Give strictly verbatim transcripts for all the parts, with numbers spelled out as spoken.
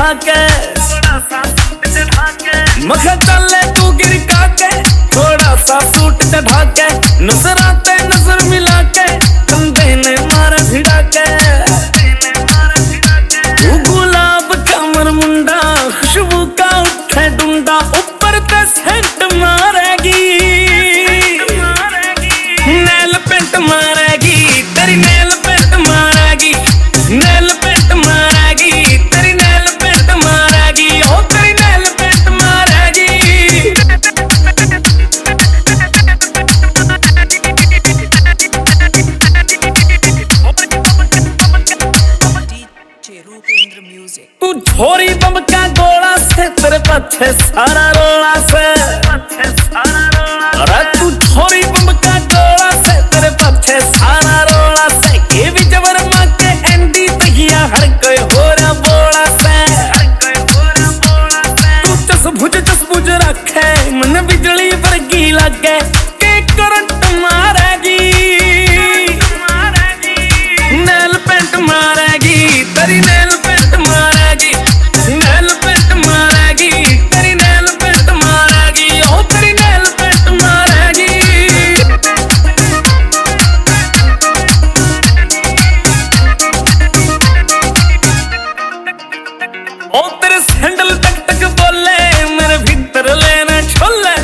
चढ़ा के, मखा चले तू गिर के, थोड़ा सा सूट चढ़ा के, नजराते नजर मिला के, कंधे ने मारा भिड़ा के। तू गुलाब का मर मुंडा, खुशबू का उठे डुंडा, ऊपर ते सेंट मारेगी, नेल पेंट मारेगी, तेरी नेल पेंट मारेगी, नेल पेंट मारेगी, तेरी नेल पेंट मारेगी, ओ तेरी नेल पेंट मारेगी। तू छोरी बम का गोला से, तेरे पीछे सारा रोला से, अरे तू छोरी बम का गोला से, तेरे पीछे सारा रोला से, ये भी जबर माँ के एंडी तहिया हर कोई हो रहा बोला से। तू चस भुज चस भुज रखे, मन बिजली वर्गी लगे, के करंट मारेगी, नेल पेंट मारेगी, तेरी नेल पेंट मारेगी, नेल पेंट मारेगी, तेरी नेल पेंट मारेगी, ओ तेरी नेल पेंट मारेगी। ओ तेरे सैंडल टक टक बोले, मेरे भीतर लेना छोले,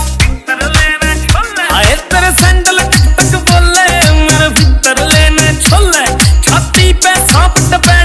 आए तेरे सैंडल टक टक बोले, मेरे भीतर लेना छोले, छाती पे सांप टपे